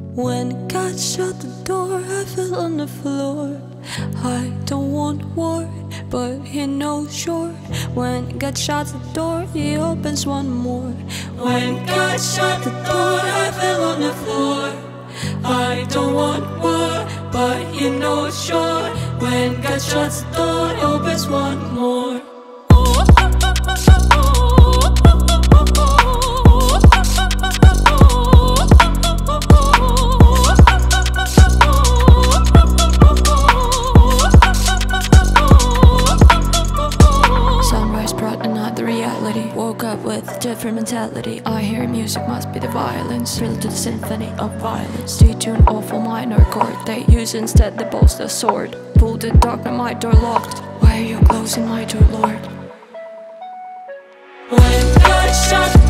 When God shut the door, I fell on the floor. I don't want war, but he knows sure. When God shuts the door, he opens one more. When God shut the door, I fell on the floor. I don't want war, but he knows sure. When God shuts the door, he opens one more. Woke up with a different mentality. I hear music must be the violence, thrilled to the symphony of violence. Detune awful minor chord, they use instead the bolster sword. Pull the dog and my door locked. Why are you closing my door, Lord? When God shut